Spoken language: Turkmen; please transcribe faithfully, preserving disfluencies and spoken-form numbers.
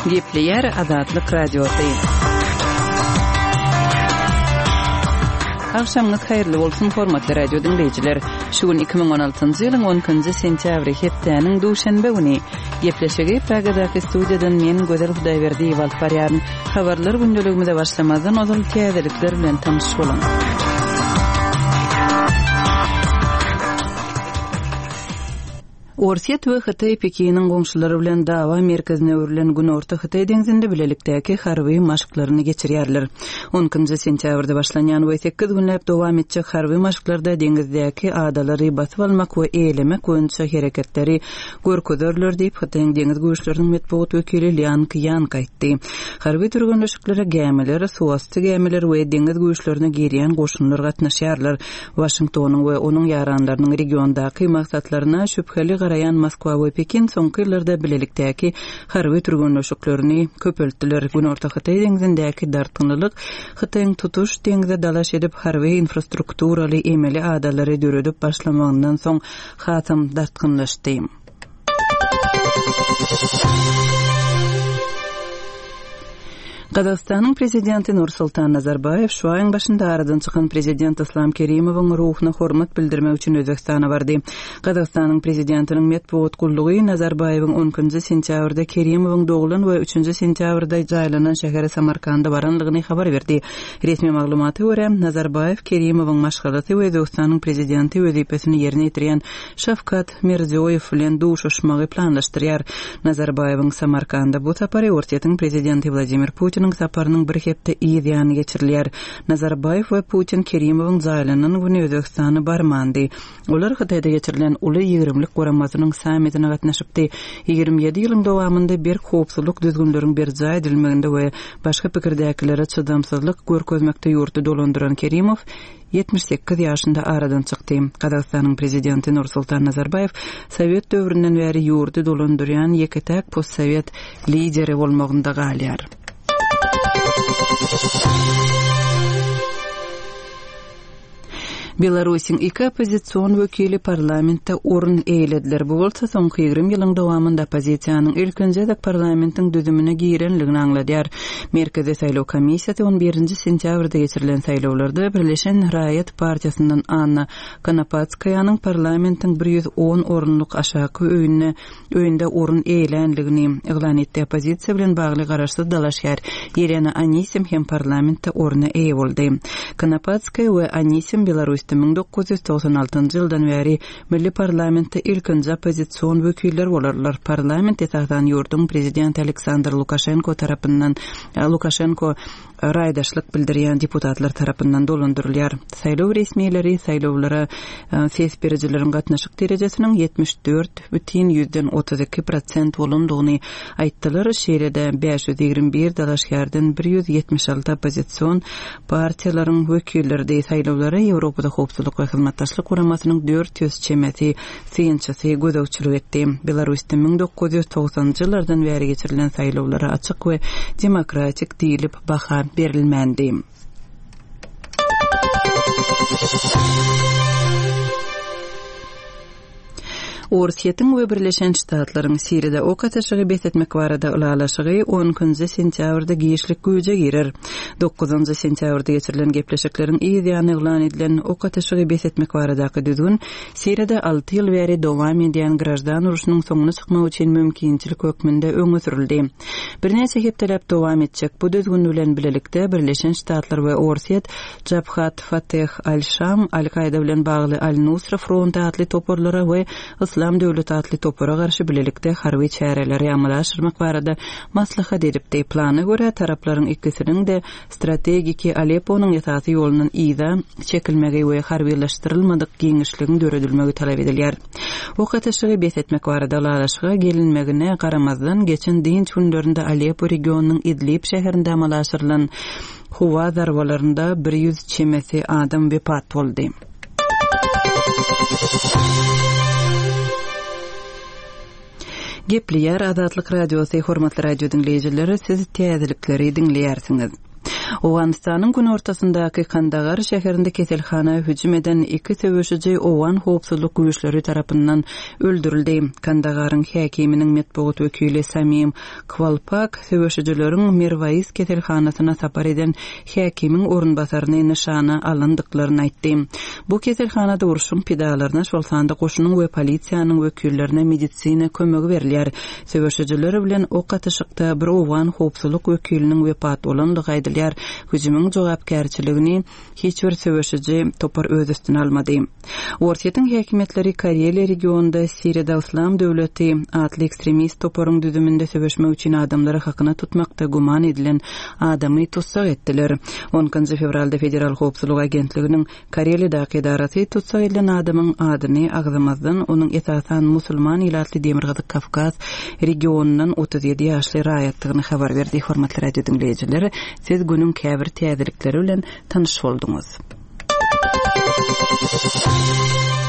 Gepleyer Azatlyk Radiosu. Akşamınız hayırlı olsun hormatly radio dinleyijiler. Şugun iki bin on altıncı ýylyň on üçinji sentýabry hepdeniň duşanbe güni gepleşegi Pragadaky studiýadan men Gözel Hudaýberdi Walparýan habarlar gündeligimizde başlamazdan ozal täzelikler bilen tanışyp bolan. Orsiýet we Hytaý Pekiniň goňşulary bilen dawa merkezine öwrilen Günorta Hytaý deňizinde bilelikdäki harby maşyklaryny geçirýärler. on üçinji sentýabrda başlanýan we sekiz günläp dowam etjek harby maşyklarda deňizdäki adalary basyp almak we eýlemek boýunça hereketleri görkezýärler diýip Hytaýyň deňiz güýçleriniň medeniýet wekili Lian Qian aýtdy. Harby türgünleşiklere gämeler, suwasty gämeler we deňiz güýçlerini gerýän goşunlar gatnaşýarlar. Washingtonyň we onuň ýaranlarynyň regiondaky maksatlaryna şüpheli garayan Moskwa we Pekin soňky ýyllarda bilelikdäki harby türgünleşiklerini köpeltdiler. Günorta Hytaý deňizindäki dartynlyk Hytaýyň tutuş deňize dalaş edip harby infrastrukturaly emeli adalary döredip başlamagyndan soň hatam dartynlaşdy. Qazaqstanyň prezidenti Nursultan Nazarbayev şu aýyň başynda aradan çykan prezident Islom Kerimowyň ruhyna hormat bildirmek üçin Özbekistana bardy. Qazaqstanyň prezidentiniň medeniýet gullugy Nazarbayewiň on üçinji sentýabrda Kerimowyň doglan we üçinji sentýabrda jaýlanan şäheri Samarkanda baranlygyny habar berdi. Resmi maglumaty görä Nazarbayev Kerimowyň maşgalaty we Özbekistanyň prezidenti wezipesini ýerine ýetirýän Şavkat Mirziyoyew bilen duşuşmagy planlaşdyrýar. Nazarbayewiň Samarkanda bu sapary Orsiýetiň prezidenti Vladimir Putin saparynyň bir hepde ýygyny geçirilýär. Nazarbayew we Putin Kerimowyň jaýlanan güni Özbekistana barmandy. Olar Hytaýda geçirilen uly ýigrimlik goramasynyň sammitine gatnaşypdy. ýygrimi ýedi ýylyň dowamında bir howpsuzlyk düzgünlüğüň bir jaý edilmeginde we başga pikirdäkilere çydamsızlyk görkezmekde ýurtdy dolandyran Kerimow yetmiş sekiz ýaşynda aradan çykdy. Qazaqstanyň prezidenti Nursultan Nazarbayew Sowet döwründen bäri ýurtdy dolandyrýan ýeketäk postsovet lideri bolmagynda galýar. Belarusyň iki opozisiýon wekili parlamentde orun eýlediler. Bu bolsa soňky ýygrimi ýylyň dowamında opozisiýanyň ilkinji parlamentiň düzümine girenligini aňladýar. Merkezi saýlaw komissiýasy on birinji sentýabrda geçirilen saýlawlarda Birleşen Raýat Partiýasynyň Anna Konopatskaýanyň parlamentiň bir ýüz on orunluk aşaky öýüne öýünde orun eýlenligini eglan etdi. Opozisiýa bilen bagly garaşsyz dalaşýar. Ýelena Anisim hem parlamentde oruna eýe boldy. Konopatskaýa we Anisim Belarus bin dokuz yüz doksan altıncı ýyldan bäri milli parlamentde ilkinji opozisiýon wekiller bolarlar. Parlament etadan ýurdun prezidenti Aleksandr Lukashenko tarapyndan Lukashenko raýdaşlyk bildirýän deputatlar tarapyndan dolandyrylýar. Saýlaw resmiýetleri saýlawlara ses berjileriň gatnaşyk derejesiniň yetmiş dört бүтүн yüzden otuz iki prosent bolandygyny aýtdylar. Şeýlede beş yüz ýygrimi bir dalaşýardan bir yüz yetmiş alty opozisiýon partiýalaryň wekilleri saýlawlara Ýewropada howpsuzlyk we hyzmatdaşlyk guramasynyň dört yüz çemeti synçysy gözegçilik etdi. Belarusda bin dokuz yüz doksanjy ýyllardan bäri geçirilen saýlawlara açyk we demokratik diýilip baha berilmendi. Orsiýetiň we Birleşen Ştatlaryň Siriýada ok ateşigi besetmek barada ulalaşygy on üçinji sentýabrda giýişlik güýje girer. dokuzunji sentýabrda geçirilen gepleşikleriň ýygyny eglan edilen ok ateşigi besetmek baradaky düzgün Siriýada alty ýyl bäri dowam edýän grajdan uruşynyň soňuna çykmak üçin mümkinçilik hökmünde öňe sürildi. Bir näçe hepdelep dowam etjek bu düzgün bilen bilelikde Birleşen Ştatlar we Orsiýet Jabhat Fateh al-Sham Al-Qaida bilen bagly Al-Nusra fronty atly toporlara we İslam döwleti atly topora garşy bilelikde harby çäreleri amala aşyrmak barada maslahat edipdi. Plana görä taraplaryň ikisiniň de strategiki Aleppo'nyň ýatasy ýolundan ýa-da çekilmegi we harbylaşdyrylmadyk giňişligiň döredilmegi talap edilýär. Ok ateşigi besetmek barada ulalaşyga gelinmegine garamazdan geçen dinç günlerinde Aleppo regionunyň Idlib şäherinde amala aşyrylan howa zarbalarynda bir yüz çemesi adam wepat boldy. Gepleyer Azatlyk Radiosu hormatly radio dinleyijileri siz täzelikleri dinleýärsiňiz. Owanistanın gün ortasındaky Kandahar şäherinde keselhana hüjüm eden iki söwüşüji Owan howpsuzlyk güýçleri tarapyndan öldürildi. Kandaharyň häkiminiň medeniýet wekili Samim Kwalpak söwüşijileriň Mirwais keselhanasyna sapar eden häkimiň orunbasaryny nişana alyndyklaryny aýtdy. Bu keselhanada uruşyň pidalaryna şol sanda goşunyň we polisiýanyň wekillerine medisina kömegi berilýär. Söwüşijiler bilen ok atışykda bir Owan howpsuzlyk wekiliniň wepat bolandygy aýdylýar. Hüjümüň jogapkärçiligini hiç bir söwüşiji topar öz üstüne almady. Ortiýetiň häkimetleri Kareliýa regionunda Siriýada Islam döwleti atly ekstremist toparyň düzüminde söwüşmek üçin adamlary hakyna tutmakda guman edilen adamy tutsak etdiler. onuncu fevralda Federal Howpsuzlyk Agentliginiň Kareliýadaky idarasy tutsak edilen adamyň adyny agzamazdan onuň esasan musulman ilatly Demirgazyk Kafkaz regionundan otuz ýedi ýaşly raýatlygyny habar berdi. Hormatly radio dinleýijiler, siz günüň käbir täzelikleri bilen tanyş boldunuz.